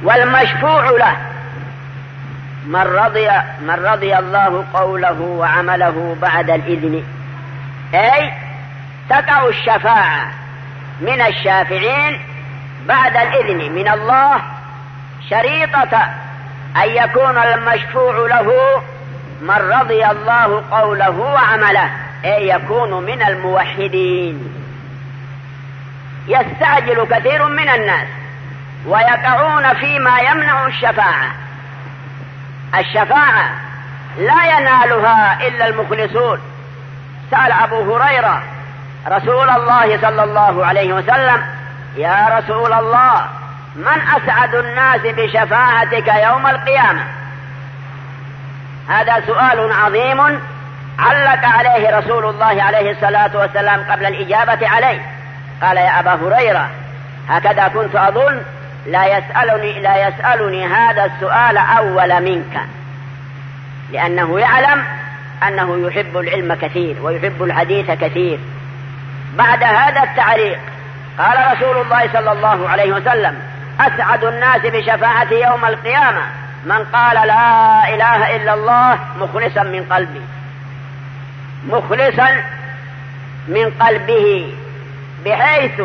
والمشفوع له من رضي الله قوله وعمله بعد الإذن، أي تقع الشفاعة من الشافعين بعد الإذن من الله، شريطة أن يكون المشفوع له من رضي الله قوله وعمله، أي يكون من الموحدين. يستعجل كثير من الناس ويقعون فيما يمنع الشفاعة. الشفاعة لا ينالها إلا المخلصون. سأل أبو هريرة رسول الله صلى الله عليه وسلم: يا رسول الله، من أسعد الناس بشفاعتك يوم القيامة؟ هذا سؤال عظيم علق عليه رسول الله عليه الصلاة والسلام قبل الإجابة عليه. قال: يا أبا هريرة، هكذا كنت أظن لا يسألني هذا السؤال أول منك، لأنه يعلم أنه يحب العلم كثير ويحب الحديث كثير. بعد هذا التعليق قال رسول الله صلى الله عليه وسلم: أسعد الناس بشفاعتي يوم القيامة من قال لا إله إلا الله مخلصا من قلبه، مخلصا من قلبه، بحيث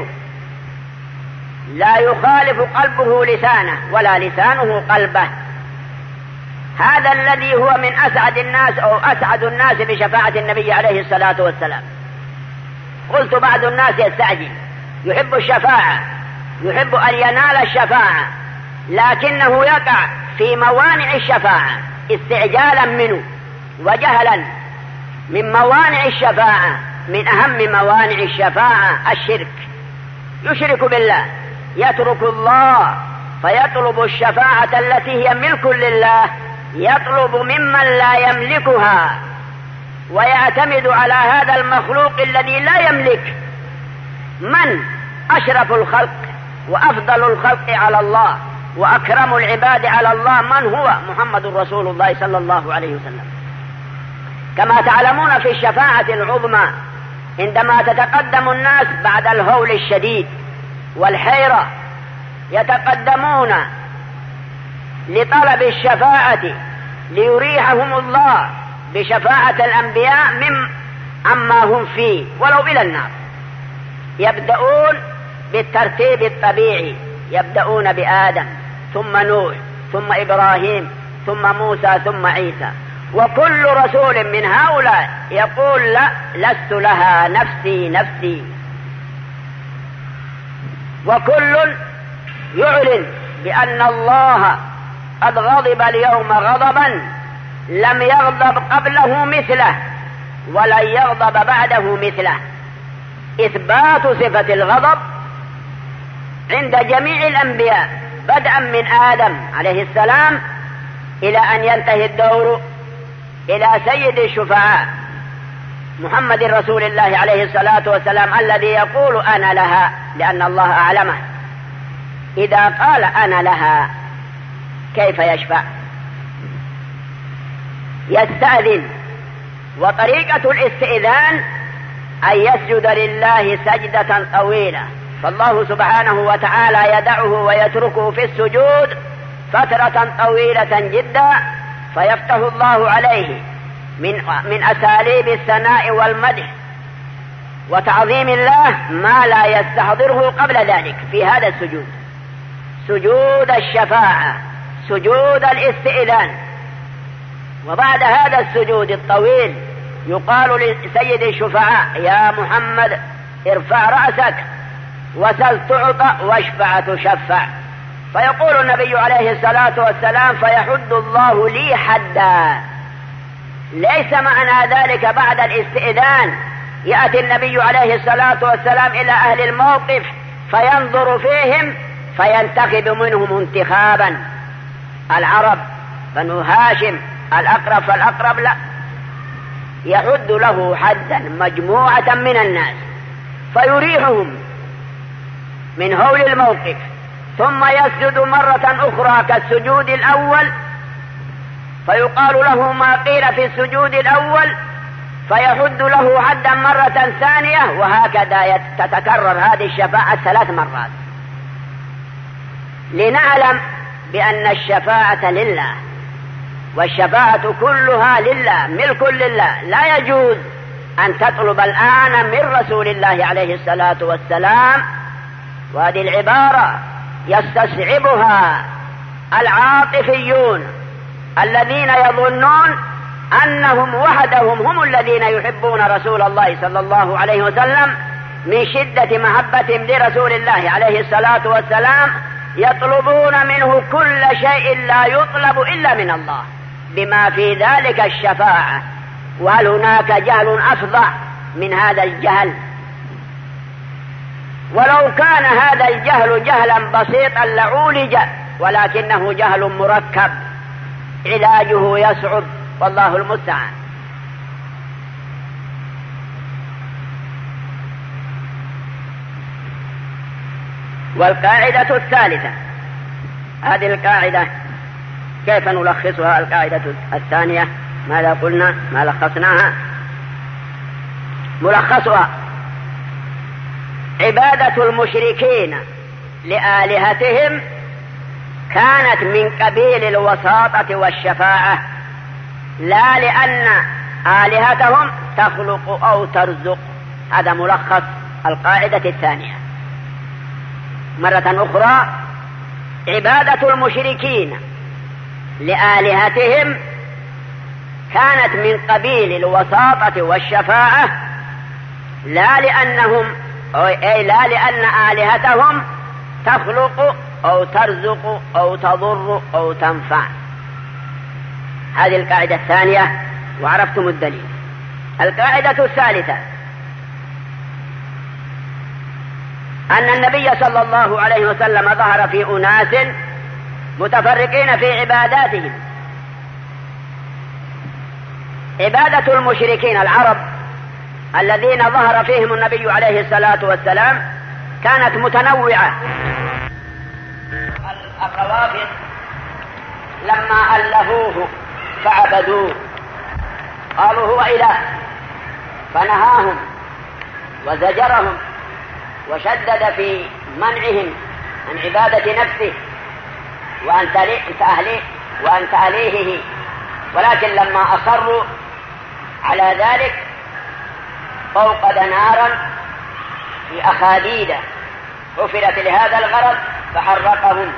لا يخالف قلبه لسانه ولا لسانه قلبه. هذا الذي هو من أسعد الناس أو أسعد الناس بشفاعة النبي عليه الصلاة والسلام. قلت بعض الناس يستعجل، يحب الشفاعة، يحب أن ينال الشفاعة، لكنه يقع في موانع الشفاعة استعجالا منه وجهلا. من موانع الشفاعة، من أهم موانع الشفاعة الشرك. يشرك بالله، يترك الله فيطلب الشفاعة التي هي ملك لله، يطلب ممن لا يملكها، ويعتمد على هذا المخلوق الذي لا يملك. من أشرف الخلق وأفضل الخلق على الله وأكرم العباد على الله من هو؟ محمد رسول الله صلى الله عليه وسلم. كما تعلمون في الشفاعة العظمى عندما تتقدم الناس بعد الهول الشديد والحيرة، يتقدمون لطلب الشفاعة ليريحهم الله بشفاعة الأنبياء عما هم فيه ولو إلى النار. يبدأون بالترتيب الطبيعي، يبدأون بآدم ثم نوح ثم إبراهيم ثم موسى ثم عيسى، وكل رسول من هؤلاء يقول: لا، لست لها، نفسي نفسي. وكل يعلن بأن الله قد غضب اليوم غضبا لم يغضب قبله مثله ولن يغضب بعده مثله. إثبات صفة الغضب عند جميع الأنبياء بدءا من آدم عليه السلام إلى أن ينتهي الدور إلى سيد الشفعاء محمد رسول الله عليه الصلاة والسلام، الذي يقول: أنا لها، لأن الله أعلمه. إذا قال أنا لها كيف يشفع؟ يستأذن. وطريقة الاستئذان أن يسجد لله سجدة طويلة، فالله سبحانه وتعالى يدعه ويتركه في السجود فترة طويلة جدا، فيفتح الله عليه من أساليب الثناء والمدح وتعظيم الله ما لا يستحضره قبل ذلك في هذا السجود، سجود الشفاعة، سجود الاستئذان. وبعد هذا السجود الطويل يقال لسيد الشفعاء: يا محمد، ارفع رأسك وسل تعطى واشفع تشفع. فيقول النبي عليه الصلاة والسلام: فيحد الله لي حدا. ليس معنى ذلك بعد الاستئذان يأتي النبي عليه الصلاة والسلام إلى أهل الموقف فينظر فيهم فينتخب منهم انتخابا، العرب، بنو هاشم، الأقرب فالأقرب، لا، يحد له حدا مجموعة من الناس فيريحهم من هول الموقف، ثم يسجد مرة أخرى كالسجود الأول فيقال له ما قيل في السجود الأول، فيحد له حدا مرة ثانية، وهكذا تتكرر هذه الشفاعة 3 مرات. لنعلم بأن الشفاعة لله، والشفاعة كلها لله، ملك لله، لا يجوز أن تطلب الآن من رسول الله عليه الصلاة والسلام. وهذه العبارة يستصعبها العاطفيون الذين يظنون أنهم وحدهم هم الذين يحبون رسول الله صلى الله عليه وسلم من شدة محبتهم لرسول الله عليه الصلاة والسلام، يطلبون منه كل شيء لا يطلب إلا من الله، بما في ذلك الشفاعة. وهل هناك جهل أفظع من هذا الجهل؟ ولو كان هذا الجهل جهلا بسيطا لعولج، ولكنه جهل مركب علاجه يصعب، والله المستعان. والقاعدة الثالثة، هذه القاعدة كيف نلخصها؟ القاعدة الثانية ماذا قلنا؟ ما لخصناها؟ ملخصها: عبادة المشركين لآلهتهم كانت من قبيل الوساطة والشفاعة، لا لأن آلهتهم تخلق أو ترزق. هذا ملخص القاعدة الثانية. مرة أخرى: عبادة المشركين لآلهتهم كانت من قبيل الوساطة والشفاعة، لا لأن آلهتهم تخلق أو ترزق أو تضر أو تنفع. هذه القاعدة الثانية، وعرفتم الدليل. القاعدة الثالثة: أن النبي صلى الله عليه وسلم ظهر في أناس متفرقين في عباداتهم. عبادة المشركين العرب الذين ظهر فيهم النبي عليه الصلاة والسلام كانت متنوعة. الروافض لما ألهوه فعبدوه قالوا هو إله، فنهاهم وزجرهم وشدد في منعهم عن عبادة نفسه وأن تأليهه، ولكن لما أصروا على ذلك أوقد نارا في أخاديد حفرت لهذا الغرض فحرقهم.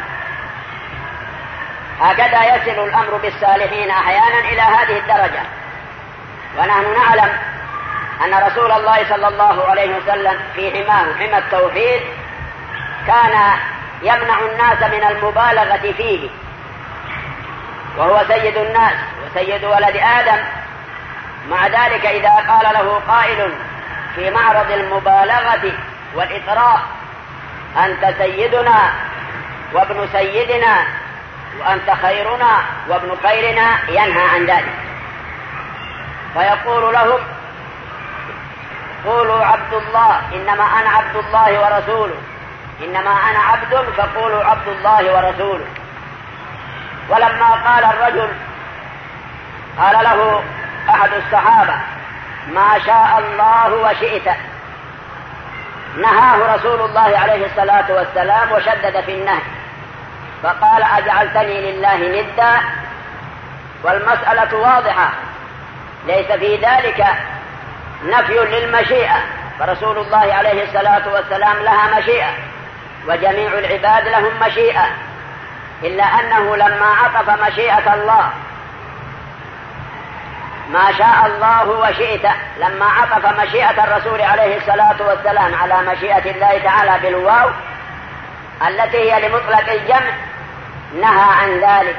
هكذا يصل الأمر بالصالحين أحيانا إلى هذه الدرجة. ونحن نعلم أن رسول الله صلى الله عليه وسلم في حمى التوحيد كان يمنع الناس من المبالغة فيه، وهو سيد الناس وسيد ولد آدم. مع ذلك إذا قال له قائل في معرض المبالغة والإطراء: أنت سيدنا وابن سيدنا وأنت خيرنا وابن خيرنا، ينهى عن ذلك، فيقول لهم: قولوا عبد الله، إنما أنا عبد الله ورسوله، إنما أنا عبد فقولوا عبد الله ورسوله. ولما قال الرجل، قال له أحد الصحابة: ما شاء الله وشئت، نهاه رسول الله عليه الصلاة والسلام وشدد في النهي، فقال: أجعلتني لله ندا؟ والمسألة واضحة، ليس في ذلك نفي للمشيئة، فرسول الله عليه الصلاة والسلام لها مشيئة وجميع العباد لهم مشيئة، إلا أنه لما عطف مشيئة الله ما شاء الله وشئت، لما عطف مشيئة الرسول عليه الصلاة والسلام على مشيئة الله تعالى بالواو التي هي لمطلق الجمع، نهى عن ذلك.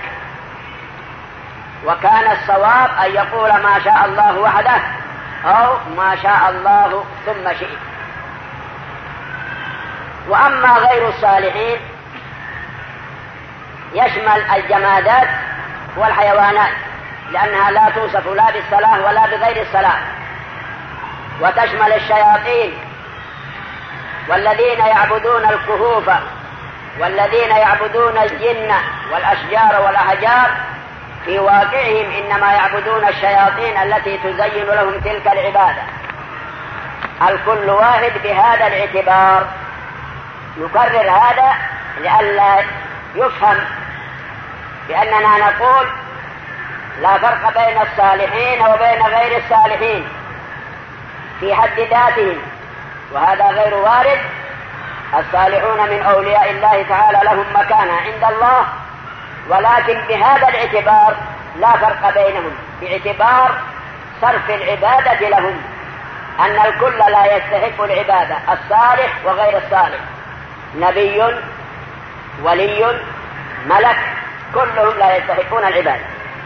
وكان الصواب أن يقول ما شاء الله وحده أو ما شاء الله ثم شئت. وأما غير الصالحين يشمل الجمادات والحيوانات، لأنها لا توصف لا بالصلاة ولا بغير الصلاة، وتشمل الشياطين والذين يعبدون الكهوف والذين يعبدون الجن والأشجار والأحجار، في واقعهم إنما يعبدون الشياطين التي تزين لهم تلك العبادة. الكل واحد بهذا الاعتبار. نكرر هذا لئلا يفهم بأننا نقول لا فرق بين الصالحين وبين غير الصالحين في حد ذاتهم، وهذا غير وارد. الصالحون من أولياء الله تعالى لهم مكانة عند الله، ولكن بهذا الاعتبار لا فرق بينهم، باعتبار صرف العبادة لهم، أن الكل لا يستحق العبادة، الصالح وغير الصالح، نبي ولي ملك، كلهم لا يستحقون العبادة.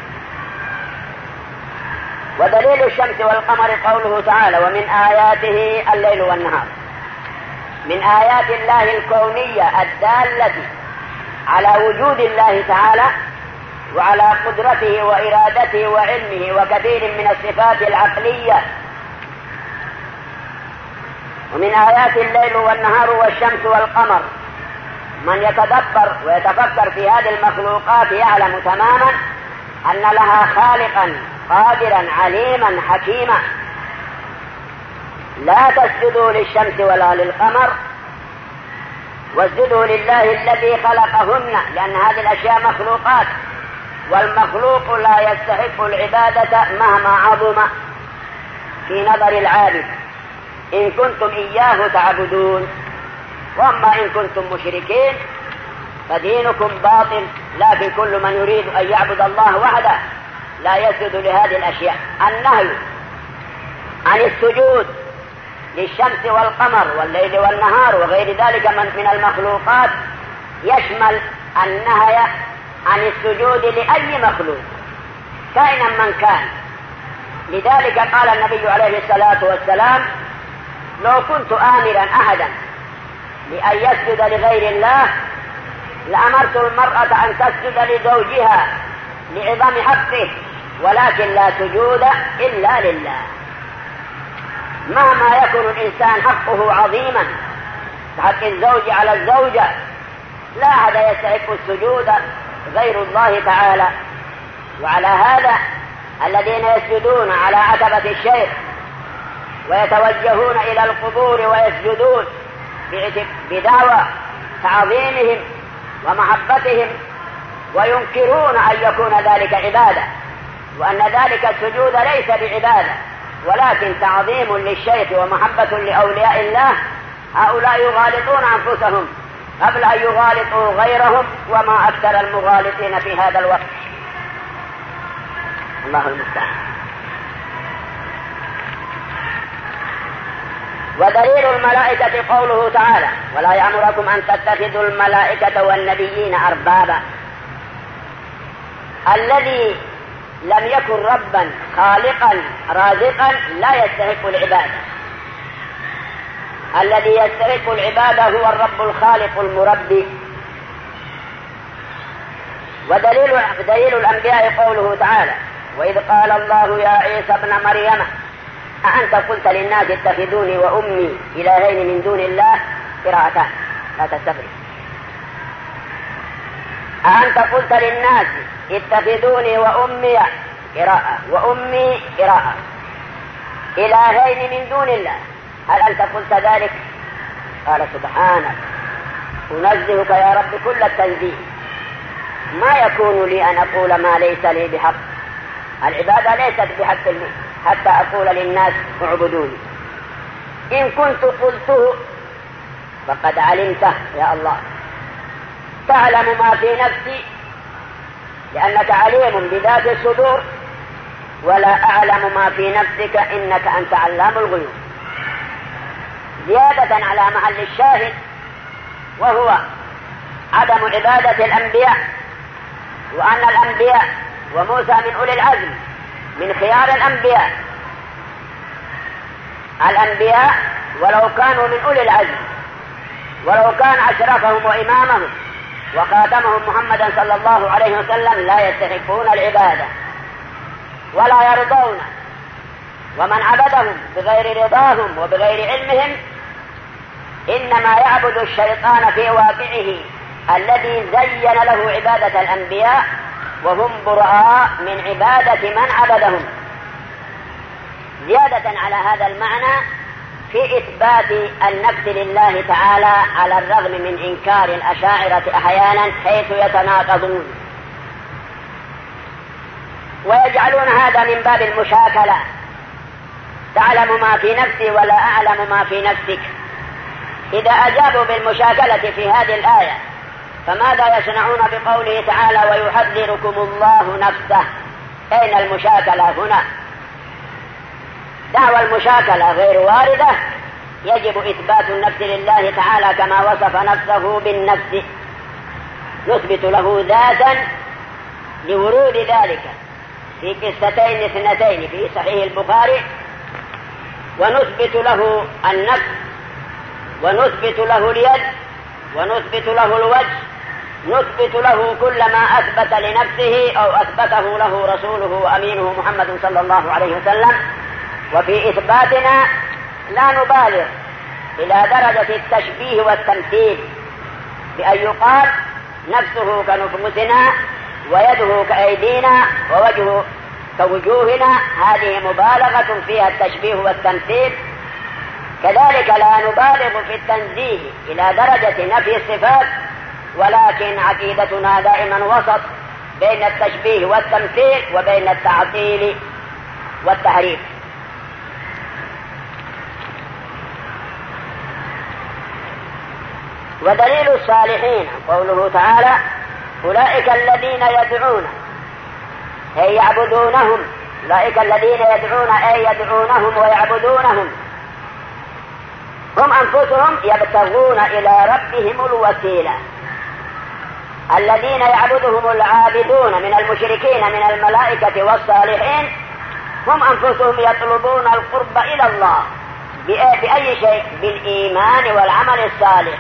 ودليل الشمس والقمر قوله تعالى: ومن آياته الليل والنهار. من آيات الله الكونية الدالة على وجود الله تعالى وعلى قدرته وإرادته وعلمه وكثير من الصفات العقلية. ومن آيات الليل والنهار والشمس والقمر. من يتدبر ويتفكر في هذه المخلوقات يعلم تماما أن لها خالقا قادرا عليما حكيما. لا تسجدوا للشمس ولا للقمر واسجدوا لله الذي خلقهن، لأن هذه الأشياء مخلوقات، والمخلوق لا يستحق العبادة مهما عظم في نظر العابد إن كنتم إياه تعبدون. وأما إن كنتم مشركين فدينكم باطل، لكن كل من يريد أن يعبد الله وحده لا يسجد لهذه الأشياء. النهي عن السجود للشمس والقمر والليل والنهار وغير ذلك من المخلوقات يشمل النهي عن السجود لأي مخلوق كائنا من كان. لذلك قال النبي عليه الصلاة والسلام: لو كنت آمرا أحدا لأن يسجد لغير الله لأمرت المرأة أن تسجد لزوجها لعظم حقه، ولكن لا سجود إلا لله. مهما يكون الإنسان حقه عظيما حق الزوج على الزوجة، لا أحد يستحق السجود غير الله تعالى. وعلى هذا الذين يسجدون على عتبة الشيخ ويتوجهون إلى القبور ويسجدون بدعوى تعظيمهم ومحبتهم وينكرون أن يكون ذلك عبادة، وأن ذلك السجود ليس بعبادة ولكن تعظيم للشيخ ومحبة لأولياء الله، هؤلاء يغالطون أنفسهم قبل أن يغالطوا غيرهم، وما أكثر المغالطين في هذا الوقت. الله المستعان. ودليل الملائكة قوله تعالى: ولا يأمركم أن تتخذوا الملائكة والنبيين أربابا. الذي لم يكن ربا خالقا رازقا لا يستحق العبادة. الذي يستحق العبادة هو الرب الخالق المربي. ودليل الأنبياء قوله تعالى: وإذ قال الله يا عيسى ابن مريم أأنت قلت للناس اتخذوني وأمي إلهين من دون الله؟ قراءتان لا تستفرق. أأنت قلت للناس اتخذوني وأمي قراءة، وأمي قراءة، إلهين من دون الله، هل أنت قلت ذلك؟ قال سبحانك أنزهك يا رب كل التنزيه، ما يكون لي أن أقول ما ليس لي بحق. العبادة ليست بحق لي حتى أقول للناس اعبدوني. إن كنت قلته فقد علمته يا الله، تعلم ما في نفسي لأنك عليم بذات الصدور، ولا أعلم ما في نفسك إنك أنت علام الغيوب. زيادة على محل الشاهد، وهو عدم عبادة الأنبياء، وأن الأنبياء وموسى من أولي العزم من خيار الأنبياء. الأنبياء ولو كانوا من أولي العزم، ولو كان أشرفهم وإمامهم وخاتمهم محمدا صلى الله عليه وسلم، لا يستحقون العبادة ولا يرضون. ومن عبدهم بغير رضاهم وبغير علمهم إنما يعبد الشيطان في واقعه الذي زين له عبادة الأنبياء، وهم براء من عبادة من عبدهم. زيادة على هذا المعنى في إثبات النفس لله تعالى على الرغم من إنكار الأشاعرة أحيانا حيث يتناقضون. ويجعلون هذا من باب المشاكلة، تعلم ما في نفسي ولا أعلم ما في نفسك. إذا أجابوا بالمشاكلة في هذه الآية فماذا يصنعون بقوله تعالى ويحذركم الله نفسه؟ أين المشاكلة هنا؟ دعوى المشاكلة غير واردة، يجب إثبات النفس لله تعالى كما وصف نفسه بالنفس، نثبت له ذاتا لورود ذلك في قصتين اثنتين في صحيح البخاري، ونثبت له النفس ونثبت له اليد ونثبت له الوجه، نثبت له كل ما أثبت لنفسه أو أثبته له رسوله وأمينه محمد صلى الله عليه وسلم. وفي إثباتنا لا نبالغ إلى درجة التشبيه والتمثيل بأن يقال نفسه كنفوسنا ويده كأيدينا ووجهه كوجوهنا، هذه مبالغة فيها التشبيه والتمثيل. كذلك لا نبالغ في التنزيه إلى درجة نفي الصفات، ولكن عقيدتنا دائما وسط بين التشبيه والتمثيل وبين التعطيل والتحريف. ودليل الصالحين قوله تعالى أولئك الذين يدعون أي يعبدونهم، أولئك الذين يدعون أي يدعونهم ويعبدونهم، هم أنفسهم يبتغون إلى ربهم الوسيلة. الذين يعبدهم العابدون من المشركين من الملائكة والصالحين هم أنفسهم يطلبون القرب إلى الله بأي شيء؟ بالإيمان والعمل الصالح.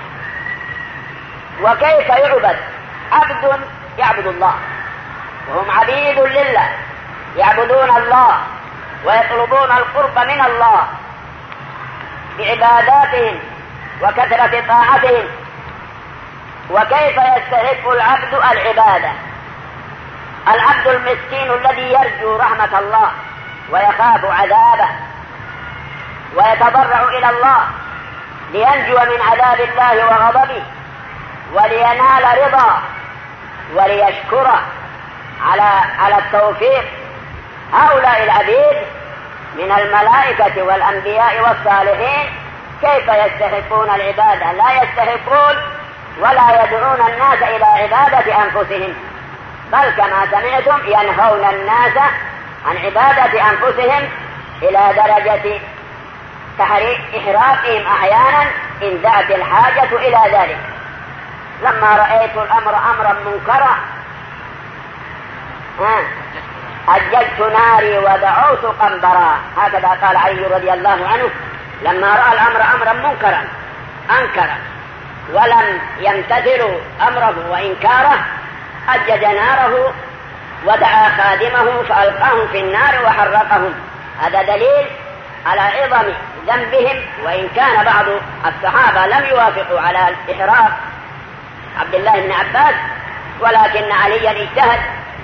وكيف يعبد عبد يعبد الله وهم عبيد لله يعبدون الله ويطلبون القرب من الله بعباداتهم وكثرة طاعتهم؟ وكيف يستحق العبد العبادة؟ العبد المسكين الذي يرجو رحمة الله ويخاف عذابه ويتضرع إلى الله لينجو من عذاب الله وغضبه ولينال رضا وليشكر على التوفيق. هؤلاء العبيد من الملائكة والأنبياء والصالحين كيف يستحقون العبادة؟ لا يستحقون ولا يدعون الناس إلى عبادة أنفسهم، بل كما سمعتم ينهون الناس عن عبادة أنفسهم إلى درجة إحراقهم أحيانا إن دعت الحاجة إلى ذلك. لما رأيت الأمر أمرا منكرا أججت ناري ودعوت قنبرا، هكذا قال علي رضي الله عنه لما رأى الأمر أمرا منكرا أنكر ولم يمتثلوا أمره وإنكاره أجج ناره ودعا خادمه فألقاهم في النار وحرقهم. هذا دليل على عظم ذنبهم، وإن كان بعض الصحابة لم يوافقوا على الإحراق عبد الله بن عباس، ولكن عليا اجتهد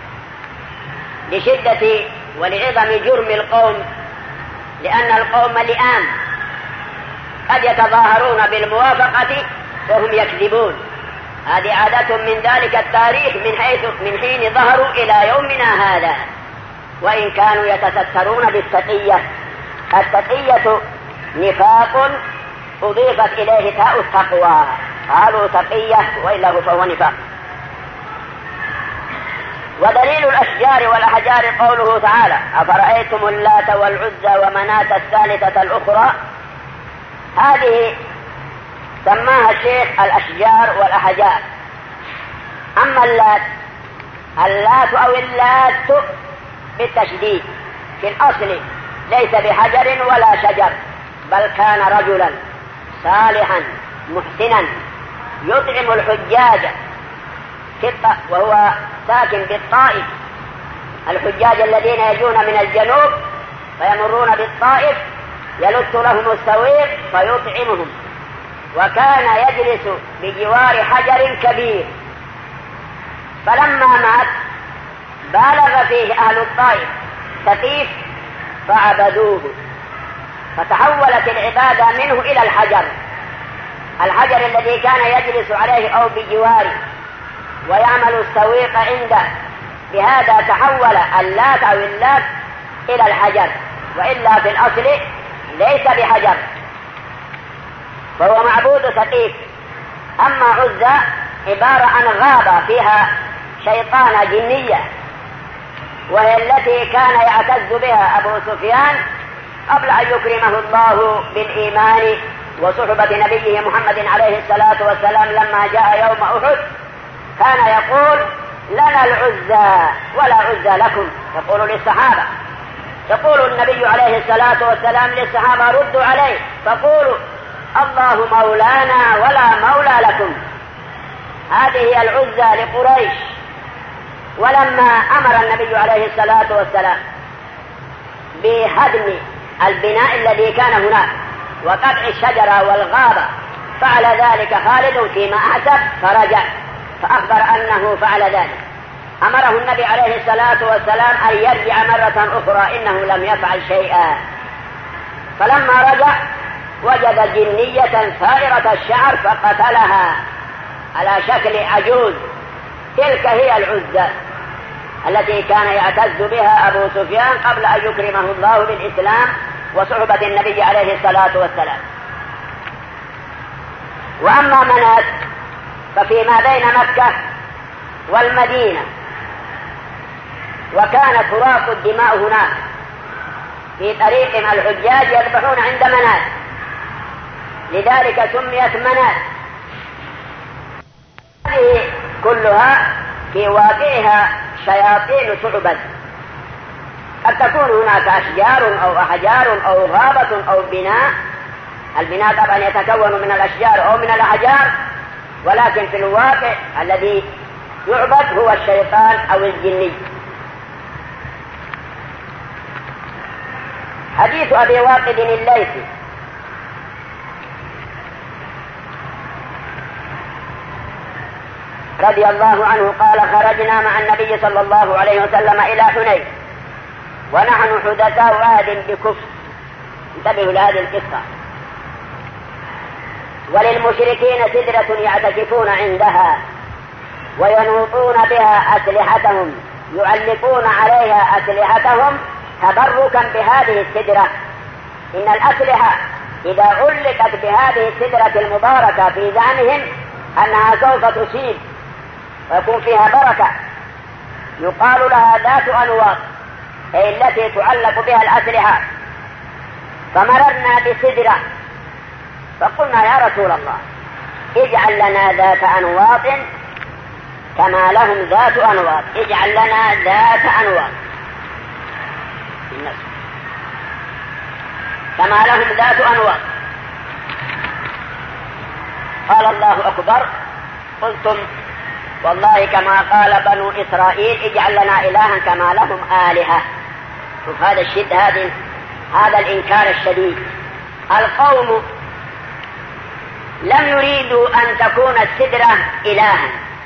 لشدة ولعظم جرم القوم، لأن القوم لئام قد يتظاهرون بالموافقة وهم يكذبون. هذه عادة من ذلك التاريخ من حين ظهروا إلى يومنا هذا، وإن كانوا يتسترون بالتقية. التقية نفاق أضيفت إليه تاء التقوى، قالوا تقية وإلا فهو نفاق. ودليل الأشجار والأحجار قوله تعالى أفرأيتم اللات والعزى ومناة الثالثة الأخرى. هذه سماها الشيخ الأشجار والأحجار. أما اللات أو اللات بالتشديد في الأصل ليس بحجر ولا شجر، بل كان رجلا صالحا محسنا يطعم الحجاج وهو ساكن بالطائف. الحجاج الذين يجون من الجنوب فيمرون بالطائف يلت لهم السويق فيطعمهم، وكان يجلس بجوار حجر كبير، فلما مات بالغ فيه أهل الطائف ثقيف فعبدوه، فتحولت العبادة منه إلى الحجر الذي كان يجلس عليه أو بجواره ويعمل السويق عنده بهذا تحول اللات أو اللات إلى الحجر، وإلا في الأصل ليس بحجر، فهو معبود ثقيف. أما عزى عبارة عن غابة فيها شيطانة جنية، وهي التي كان يعتز بها أبو سفيان قبل أن يكرمه الله بالإيمان وصحبة نبيه محمد عليه الصلاة والسلام. لما جاء يوم أحد كان يقول: لنا العزى ولا عزى لكم. يقول للصحابة، يقول النبي عليه الصلاة والسلام للصحابة: ردوا عليه فقولوا: الله مولانا ولا مولى لكم. هذه هي العزى لقريش. ولما أمر النبي عليه الصلاة والسلام بهدم البناء الذي كان هناك وقطع الشجرة والغابة، فعل ذلك خالد فيما أحسب فرجع فأخبر أنه فعل ذلك. أمره النبي عليه الصلاة والسلام أن يرجع مرة أخرى، إنه لم يفعل شيئا. فلما رجع وجد جنية ثائرة الشعر فقتلها على شكل عجوز. تلك هي العزى التي كان يعتز بها أبو سفيان قبل أن يكرمه الله بالإسلام وصحبة النبي عليه الصلاة والسلام. وأما منات ففيما بين مكة والمدينة، وكانت تراق الدماء هناك في طريق الحجاج يذبحون عند منات، لذلك سميت منات. هذه كلها في واقعها شياطين تعبد. قد تكون هناك أشجار أو أحجار أو غابة أو بناء. البناء طبعا يتكون من الأشجار أو من الأحجار، ولكن في الواقع الذي يعبد هو الشيطان أو الجني. حديث أبي واقد الليثي رضي الله عنه قال: خرجنا مع النبي صلى الله عليه وسلم إلى حنين ونحن حدثاء عهد بكفر. انتبهوا لهذه القصة. وللمشركين سدرة يعتكفون عندها وينوطون بها أسلحتهم، يعلقون عليها أسلحتهم تبركا بهذه السدرة. إن الأسلحة إذا علقت بهذه السدرة المباركة في زعمهم أنها سوف تصيب ويكون فيها بركة، يقال لها ذات أنواط، أي التي تعلق بها الأسلحة. فمررنا بسدرة فقلنا: يا رسول الله، اجعل لنا ذات أنواط كما لهم ذات أنواط، اجعل لنا ذات أنواط كما لهم ذات أنواط. قال: الله أكبر. قلتم: والله كما قال بنو إسرائيل اجعل لنا إلها كما لهم آلهة. شوف هذا الشد، هذا الإنكار الشديد. القوم لم يريدوا أن تكون السدرة إلها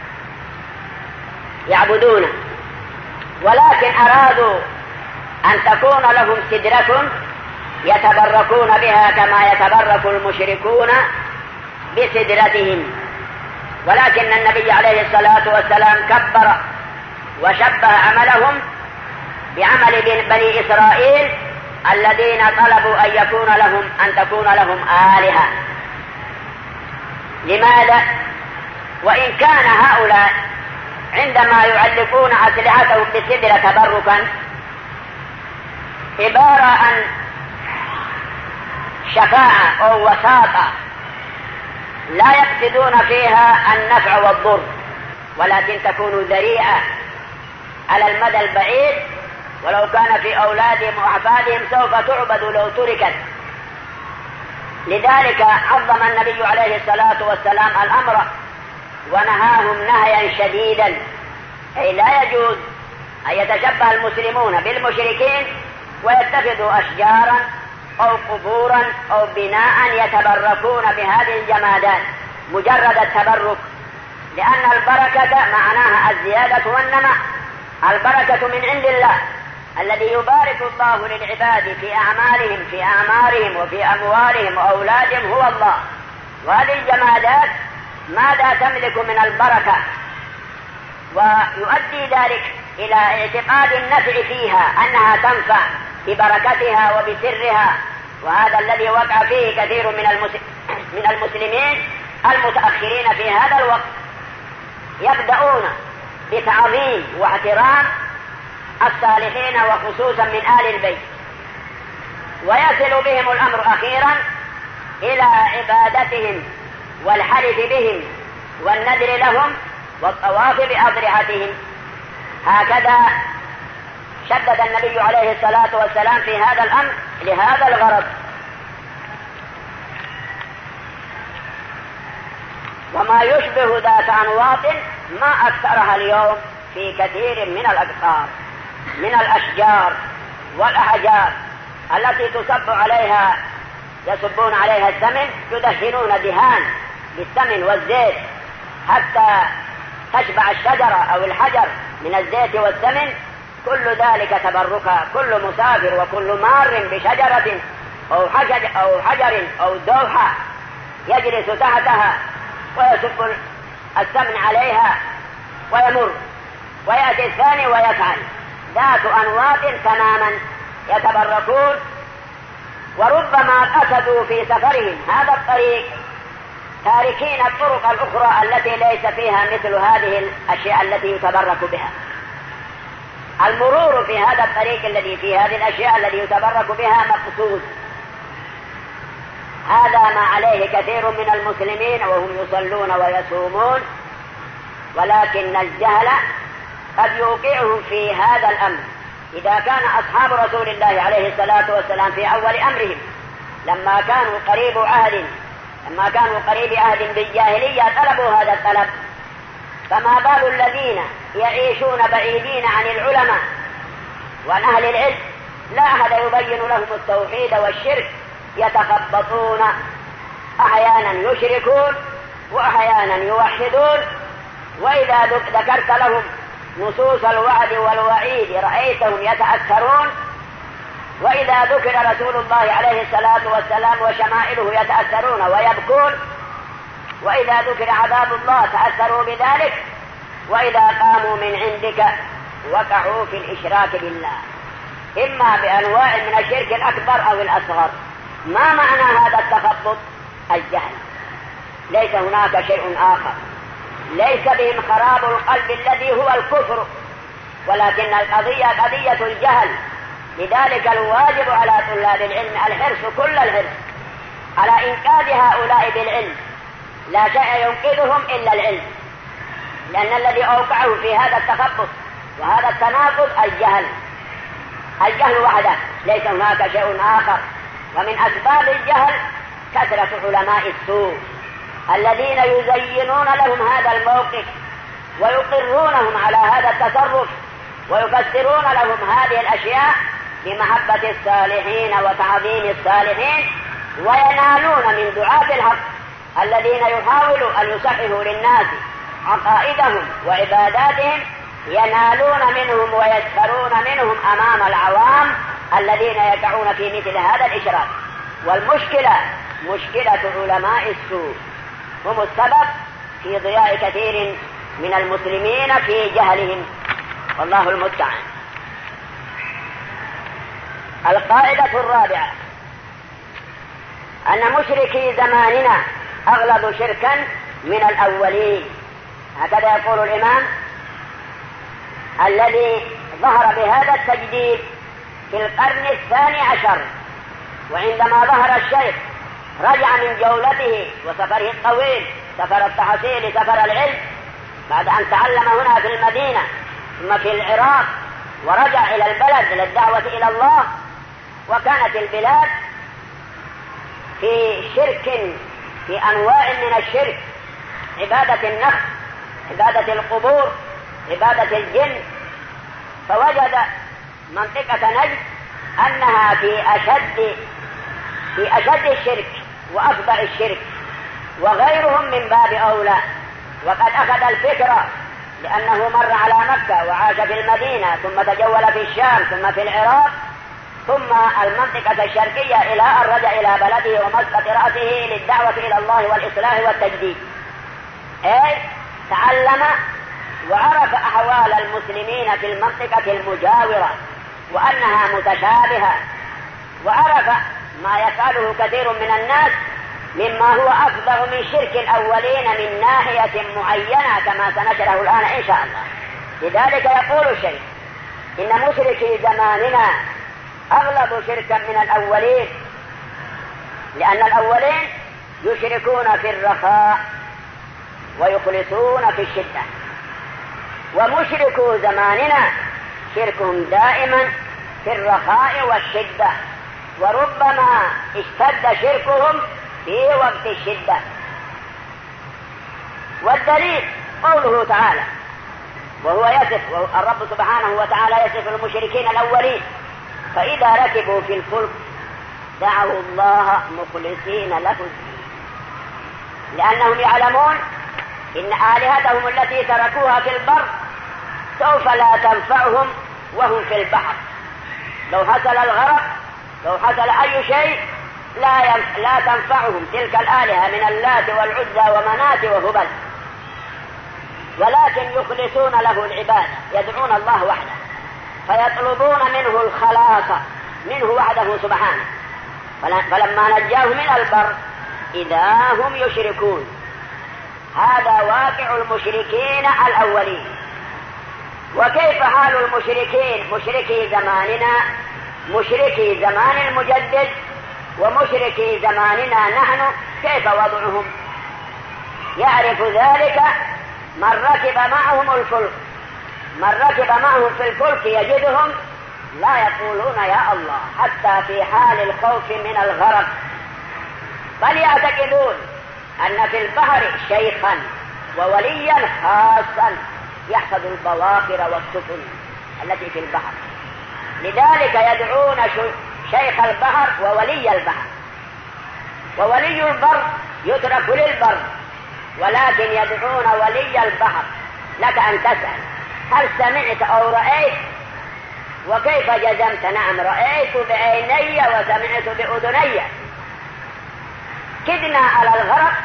يعبدونه، ولكن أرادوا أن تكون لهم سدرة يتبركون بها كما يتبرك المشركون بسدرتهم. ولكن النبي عليه الصلاة والسلام كبر وشبه عملهم بعمل بني إسرائيل الذين طلبوا أن تكون لهم آلهة. لماذا؟ وإن كان هؤلاء عندما يعلقون أسلحتهم بالسدرة تبركا عبارة عن شفاعة أو وساطة لا يقصدون فيها النفع والضر، ولكن تكون ذريعة على المدى البعيد، ولو كان في أولادهم وأحفادهم سوف تعبد لو تركت. لذلك عظم النبي عليه الصلاة والسلام الأمر ونهاهم نهيا شديدا، أي لا يجوز أن يتشبه المسلمون بالمشركين ويتخذوا أشجارا أو قبورا أو بناء يتبركون بهذه الجمادات مجرد التبرك، لأن البركة معناها الزيادة والنماء. البركة من عند الله الذي يبارك الله للعباد في أعمالهم في أعمارهم وفي أموالهم وأولادهم هو الله. وهذه الجمادات ماذا تملك من البركة؟ ويؤدي ذلك إلى اعتقاد النفع فيها أنها تنفع ببركتها وبسرها. وهذا الذي وقع فيه كثير من المسلمين المتأخرين في هذا الوقت، يبدأون بتعظيم واحترام الصالحين وخصوصا من آل البيت، ويصل بهم الأمر أخيرا إلى عبادتهم والحلف بهم والنذر لهم والطواف بأضرحتهم. هكذا شدد النبي عليه الصلاة والسلام في هذا الأمر لهذا الغرض. وما يشبه ذات أنواط ما أكثرها اليوم في كثير من الأقطار من الأشجار والأحجار التي يصبون عليها السمن، يدهنون دهان بالسمن والزيت حتى تشبع الشجرة أو الحجر من الزيت والسمن. كل ذلك تبركا، كل مسافر وكل مار بشجرة أو حجر أو دوحة يجلس تحتها ويصب السمن عليها ويمر، ويأتي الثاني ويفعل ذات أنواط تماما يتبركون. وربما قصدوا في سفرهم هذا الطريق تاركين الطرق الأخرى التي ليس فيها مثل هذه الأشياء التي يتبرك بها. المرور في هذا الطريق الذي فيه هذه الأشياء التي يتبرك بها مقصود. هذا ما عليه كثير من المسلمين وهم يصلون ويصومون، ولكن الجهل قد يوقعهم في هذا الأمر. إذا كان أصحاب رسول الله عليه الصلاة والسلام في أول أمرهم لما كانوا قريب عهد بالجاهلية طلبوا هذا الطلب، فما بال الذين يعيشون بعيدين عن العلماء وعن أهل العلم لا أحد يبين لهم التوحيد والشرك، يتخبطون، أحيانا يشركون وأحيانا يوحدون. وإذا ذكرت لهم نصوص الوعد والوعيد رأيتهم يتأثرون، وإذا ذكر رسول الله عليه الصلاة والسلام وشمائله يتأثرون ويبكون، وإذا ذكر عذاب الله تأثروا بذلك، وإذا قاموا من عندك وقعوا في الإشراك بالله، إما بأنواع من الشرك الأكبر أو الأصغر. ما معنى هذا التخبط؟ الجهل، ليس هناك شيء آخر. ليس بهم خراب القلب الذي هو الكفر، ولكن القضية قضية الجهل. لذلك الواجب على طلاب العلم الحرص كل الحرص على إنقاذ هؤلاء بالعلم، لا شيء ينقذهم إلا العلم، لأن الذي أوقعه في هذا التخبط وهذا التناقض الجهل وحده، ليس هناك شيء آخر. ومن أسباب الجهل كثرة علماء السوء الذين يزينون لهم هذا الموقف ويقرونهم على هذا التصرف ويفسرون لهم هذه الأشياء بمحبة الصالحين وتعظيم الصالحين، وينالون من دعاة الحق الذين يحاولوا أن يصححوا للناس عقائدهم وعباداتهم، ينالون منهم ويسخرون منهم أمام العوام الذين يقعون في مثل هذا الإشراك. والمشكلة مشكلة علماء السوء، هم السبب في ضياع كثير من المسلمين في جهلهم، والله المستعان. القاعدة الرابعة أن مشركي زماننا أغلب شركا من الأولين. هكذا يقول الإمام الذي ظهر بهذا التجديد في القرن 12، وعندما ظهر الشيخ رجع من جولته وسفره الطويل، سفر التحصيل، سفر العلم، بعد أن تعلم هنا في المدينة ثم في العراق، ورجع إلى البلد للدعوة إلى الله. وكانت البلاد في شرك، في أنواع من الشرك، عبادة النخل، عبادة القبور، عبادة الجن. فوجد منطقة نجد أنها في أشد الشرك وأفظع الشرك، وغيرهم من باب أولى. وقد أخذ الفكرة لأنه مر على مكة وعاش في المدينة، ثم تجول في الشام، ثم في العراق، ثم المنطقة الشرقية، إلى أن رجع إلى بلده ومسقط رأسه للدعوة إلى الله والإصلاح والتجديد. تعلم وعرف أحوال المسلمين في المنطقة المجاورة وأنها متشابهة، وعرف ما يفعله كثير من الناس مما هو أفضل من شرك الأولين من ناحية معينة كما سنشره الآن إن شاء الله. لذلك يقول الشيخ إن مشركي زماننا أغلب شركا من الأولين، لأن الأولين يشركون في الرخاء ويخلصون في الشدة، ومشركو زماننا شركهم دائما في الرخاء والشدة، وربما اشتد شركهم في وقت الشدة. والدليل قوله تعالى وهو يصف الرب سبحانه وتعالى يصف المشركين الأولين: فإذا ركبوا في الفلك دعوا الله مخلصين له الدين، لأنهم يعلمون إن آلهتهم التي تركوها في البر سوف لا تنفعهم وهم في البحر. لو حصل الغرق، لو حصل أي شيء لا تنفعهم تلك الآلهة من اللات والعزى ومنات وهبل، ولكن يخلصون له العبادة، يدعون الله وحده، فيطلبون منه الخلاص منه وحده سبحانه. فلما نجاه من البر إذا هم يشركون. هذا واقع المشركين الأولين. وكيف حال المشركين مشركي زماننا، مشركي زمان المجدد ومشركي زماننا نحن، كيف وضعهم؟ يعرف ذلك من ركب معهم الفلك. من ركب معهم في الفلك يجدهم لا يقولون يا الله حتى في حال الخوف من الغرق، بل يعتقدون أن في البحر شيخا ووليا خاصا يحفظ البواخر والسفن التي في البحر، لذلك يدعون شيخ البحر وولي البحر. وولي البر يترك للبر، ولكن يدعون ولي البحر. لك أن تسأل هل سمعت أو رأيت؟ وكيف جزمت؟ نعم رأيت بعيني وسمعت بأذني. كدنا على الغرق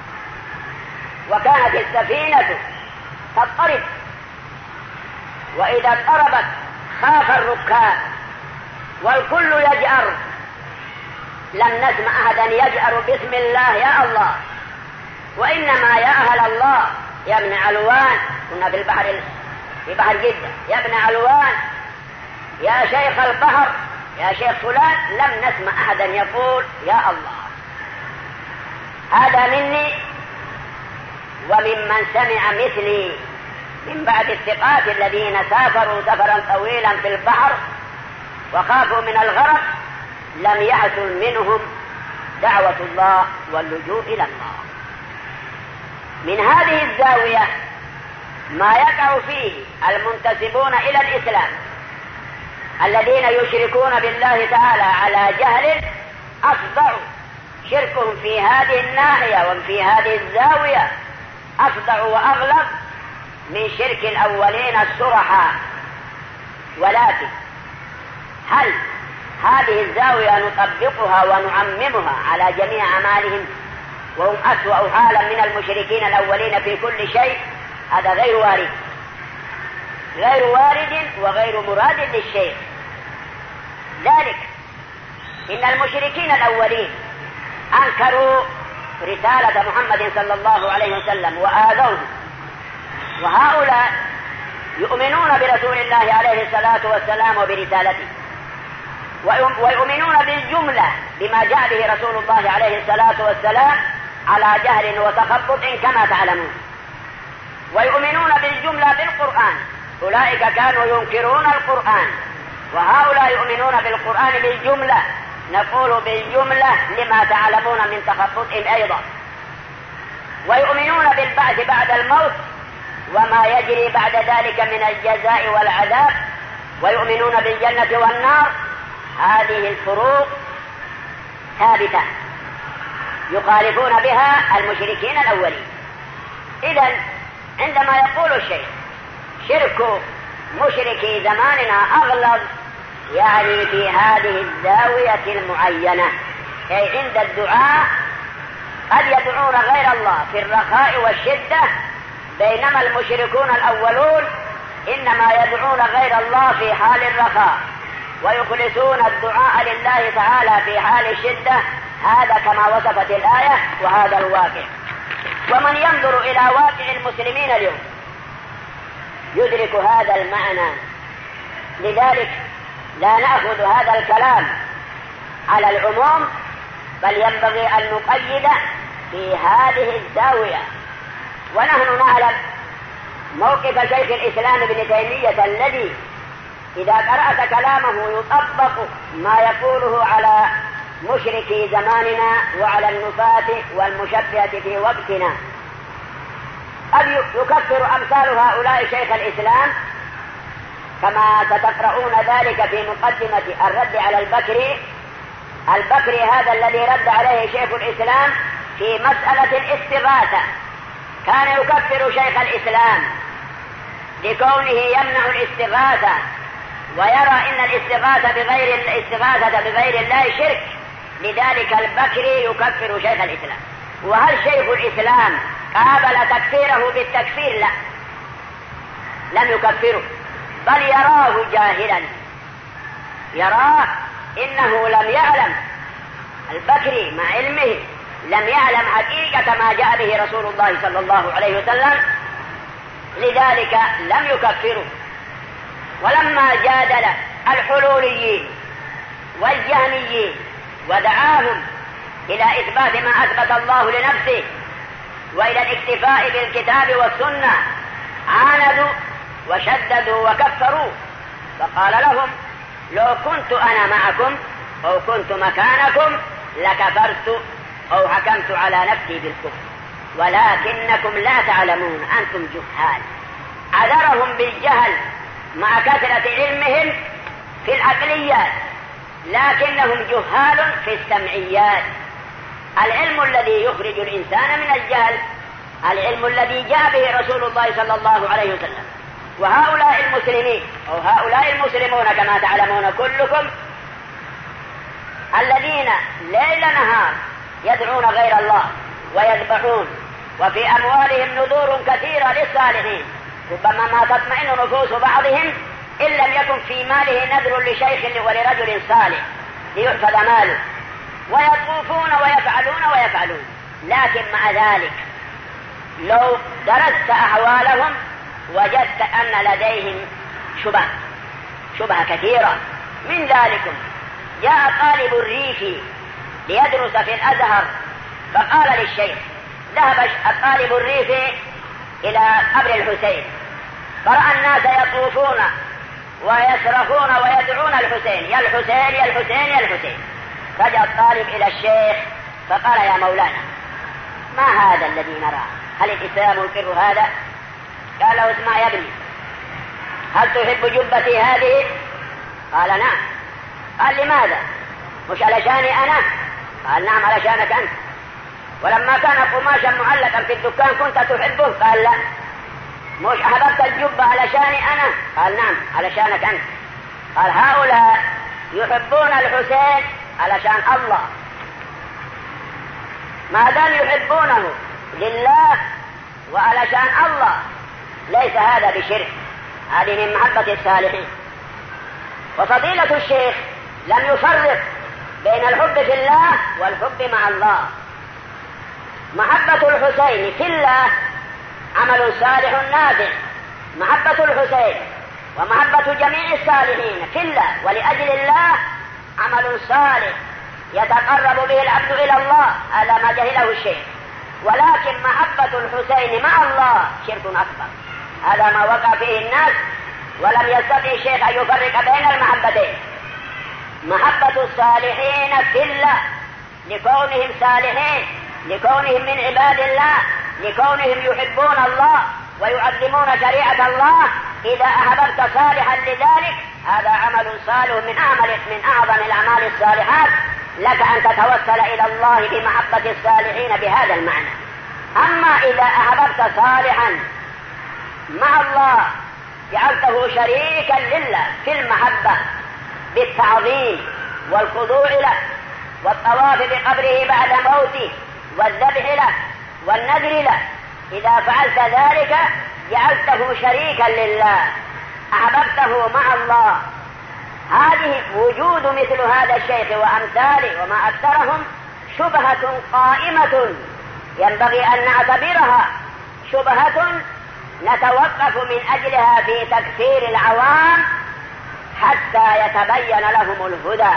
وكانت السفينة تضطرب، وإذا اضطربت خاف الركاب والكل يجأر. لم نسمع أحدا يجأر باسم الله يا الله، وإنما يا أهل الله يا ابن علوان، كنا في بحر جدة، يا ابن علوان يا شيخ البحر يا شيخ فلان، لم نسمع أحدا يقول يا الله. هذا مني وممن سمع مثلي من بعد الثقات الذين سافروا سفرا طويلا في البحر وخافوا من الغرق، لم يحصل منهم دعوة الله واللجوء إلى الله. من هذه الزاوية ما يقع فيه المنتسبون إلى الإسلام الذين يشركون بالله تعالى على جهل أفضع. شركهم في هذه الناحية وفي هذه الزاوية أفضع وأغلب من شرك الأولين الصرحاء. ولكن هل هذه الزاوية نطبقها ونعممها على جميع أعمالهم وهم أسوأ حالا من المشركين الأولين في كل شيء؟ هذا غير وارد، غير وارد وغير مراد للشيء. ذلك إن المشركين الأولين أنكروا رسالة محمد صلى الله عليه وسلم وآذوه، وهؤلاء يؤمنون برسول الله عليه الصلاة والسلام وبرسالته، ويؤمنون بالجملة بما جاء به رسول الله عليه الصلاة والسلام على جهل وتخبط كما تعلمون، ويؤمنون بالجملة بالقرآن. أولئك كانوا ينكرون القرآن، وهؤلاء يؤمنون بالقرآن بالجملة. نقول بالجملة لما تعلمون من تخبطهم أيضا. ويؤمنون بالبعث بعد الموت وما يجري بعد ذلك من الجزاء والعذاب، ويؤمنون بالجنة والنار. هذه الفروق ثابتة يخالفون بها المشركين الأولين. إذن عندما يقول الشيخ شرك مشركي زماننا أغلظ، يعني في هذه الزاوية المعينة، أي عند الدعاء قد يدعون غير الله في الرخاء والشدة بينما المشركون الأولون إنما يدعون غير الله في حال الرخاء ويخلصون الدعاء لله تعالى في حال الشدة. هذا كما وصفت الآية، وهذا الواقع. ومن ينظر إلى واقع المسلمين اليوم يدرك هذا المعنى. لذلك لا نأخذ هذا الكلام على العموم، بل ينبغي أن نقيد في هذه الزاوية. ونحن نعلم موقف شيخ الإسلام ابن تيمية الذي إذا قرأت كلامه يطبق ما يقوله على مشركي زماننا وعلى النفاة والمشبهة في وقتنا. قد يكفر أمثال هؤلاء شيخ الإسلام، كما ستقرؤون ذلك في مقدمة الرد على البكري هذا الذي رد عليه شيخ الإسلام في مسألة الاستغاثة. كان يكفر شيخ الإسلام لكونه يمنع الاستغاثة ويرى إن الاستغاثة بغير الله شرك. لذلك البكري يكفر شيخ الإسلام. وهل شيخ الإسلام قابل تكفيره بالتكفير؟ لا، لم يكفره، بل يراه جاهلا، يراه إنه لم يعلم. البكري مع علمه لم يعلم حقيقة ما جاء به رسول الله صلى الله عليه وسلم، لذلك لم يكفره. ولما جادل الحلوليين والجهميين ودعاهم إلى إثبات ما أثبت الله لنفسه وإلى الاكتفاء بالكتاب والسنة، عاندوا وشددوا وكفروا. فقال لهم: لو كنت أنا معكم أو كنت مكانكم لكفرت أو حكمت على نفسي بالكفر، ولكنكم لا تعلمون، أنتم جهال. عذرهم بالجهل مع كثرة علمهم في العقليات، لكنهم جهال في السمعيات. العلم الذي يخرج الإنسان من الجهل العلم الذي جاء به رسول الله صلى الله عليه وسلم. وهؤلاء المسلمين أو هؤلاء المسلمون كما تعلمون كلكم الذين ليل نهار يدعون غير الله ويذبحون، وفي أموالهم نذور كثيرة للصالحين، ربما ما تطمئن نفوس بعضهم إن لم يكن في ماله نذر لشيخ ولرجل صالح ليحفظ ماله، ويطوفون ويفعلون. لكن مع ذلك لو درست أحوالهم وجدت أن لديهم شبهة كثيرة. من ذلكم جاء طالب الريفي ليدرس في الأزهر، فقال للشيخ: ذهب الطالب الريفي إلى قبر الحسين، فرأى الناس يطوفون ويصرخون ويدعون الحسين: يا الحسين يا الحسين يا الحسين. رجع الطالب إلى الشيخ فقال: يا مولانا، ما هذا الذي نراه؟ هل الإسلام يقر هذا؟ قال له: اسمع يا ابني، هل تحب جبتي هذه؟ قال: نعم. قال: لماذا؟ مش علشاني أنا؟ قال: نعم علشانك أنت. ولما كان قماشا معلقا في الدكان كنت تحبه؟ قال: لا. مش أحببت الجبة علشاني أنا؟ قال: نعم علشانك أنت. قال: هؤلاء يحبون الحسين علشان الله، ما دام يحبونه لله وعلشان الله ليس هذا بشرك، هذه من محبة الصالحين. وفضيلة الشيخ لم يفرق بين الحب في الله والحب مع الله. محبة الحسين في الله عمل صالح نافع، محبة الحسين ومحبة جميع الصالحين في الله ولأجل الله عمل صالح يتقرب به العبد إلى الله، هذا ما جهله الشيخ. ولكن محبة الحسين مع الله شرك أكبر، هذا ما وقع فيه الناس، ولم يستطع الشيخ أن يفرق بين المحبتين. محبة الصالحين في الله لكونهم صالحين، لكونهم من عباد الله، لكونهم يحبون الله ويعظمون شريعة الله. إذا أحببت صالحا لذلك هذا عمل صالح من أعظم الأعمال الصالحات، لك أن تتوسل إلى الله بمحبة الصالحين بهذا المعنى. أما إذا أحببت صالحا مع الله جعلته شريكا لله في المحبة بالتعظيم والخضوع له والطواف بقبره بعد موته والذبح له والنذر له، إذا فعلت ذلك جعلته شريكا لله، أحببته مع الله. هذه وجود مثل هذا الشيخ وأمثاله وما أكثرهم شبهة قائمة ينبغي أن نعتبرها شبهة نتوقف من أجلها في تكفير العوام حتى يتبين لهم الهدى.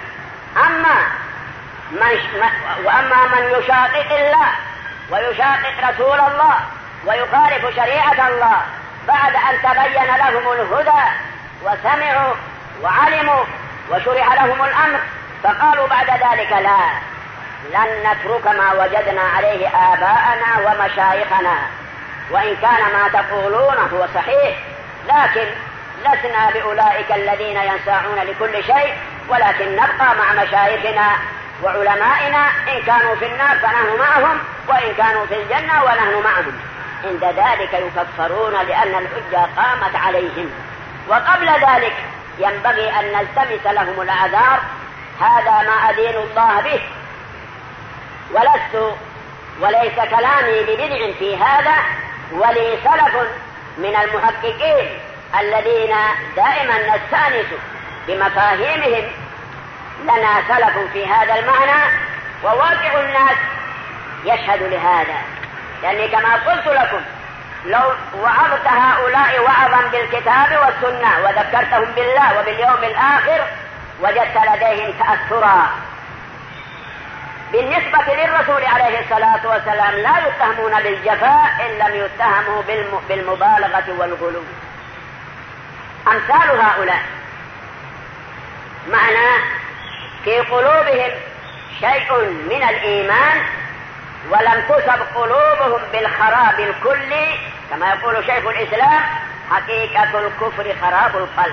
وأما من يشاقق الله ويشاقق رسول الله ويخالف شريعة الله بعد أن تبين لهم الهدى وسمعوا وعلموا وشرع لهم الأمر، فقالوا بعد ذلك لن نترك ما وجدنا عليه آباءنا ومشايخنا، وإن كان ما تقولون هو صحيح، لكن لسنا بأولئك الذين ينساعون لكل شيء، ولكن نبقى مع مشايخنا وعلمائنا، إن كانوا في النار فنحن معهم، وإن كانوا في الجنة ونحن معهم. عند ذلك يكفرون لأن الحجة قامت عليهم. وقبل ذلك ينبغي أن نلتمس لهم الأعذار. هذا ما أدين الله به، وليس كلامي ببدع في هذا، ولي سلف من المحققين الذين دائما نستأنس بمفاهيمهم، لنا سلف في هذا المعنى، وواقع الناس يشهد لهذا. لأني كما قلت لكم لو وعظت هؤلاء وعظا بالكتاب والسنة وذكرتهم بالله وباليوم الآخر وجدت لديهم تأثرا. بالنسبة للرسول عليه الصلاة والسلام لا يتهمون بالجفاء إن لم يتهموا بالمبالغة والغلو. أمثال هؤلاء معنى في قلوبهم شيء من الإيمان ولم تصب قلوبهم بالخراب الكلي، كما يقول شيخ الإسلام حقيقة الكفر خراب القلب.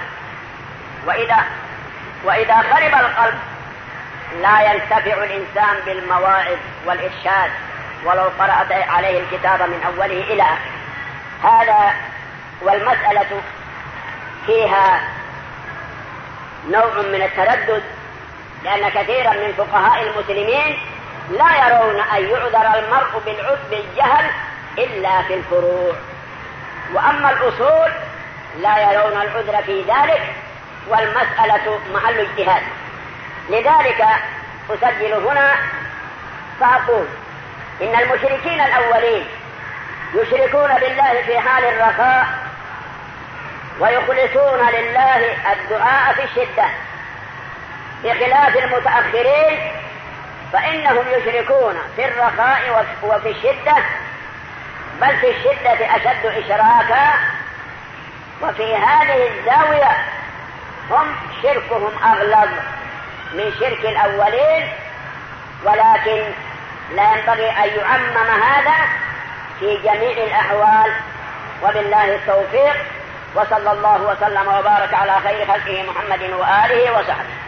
وإذا خرب القلب لا ينتفع الإنسان بالمواعظ والإرشاد ولو قرأت عليه الكتاب من أوله إلى آخره. هذا والمسألة فيها نوع من التردد، لأن كثيرا من فقهاء المسلمين لا يرون أن يعذر المرء بالجهل إلا في الفروع، وأما الأصول لا يرون العذر في ذلك، والمسألة محل اجتهاد. لذلك أسجل هنا فأقول إن المشركين الأولين يشركون بالله في حال الرخاء ويخلصون لله الدعاء في الشدة، بخلاف المتأخرين فإنهم يشركون في الرخاء وفي الشدة، بل في الشدة أشد إشراكا. وفي هذه الزاوية هم شركهم أغلظ من شرك الأولين، ولكن لا ينبغي أن يعمم هذا في جميع الأحوال. وبالله التوفيق، وصلى الله وسلم وبارك على خير خلقه محمد وآله وصحبه.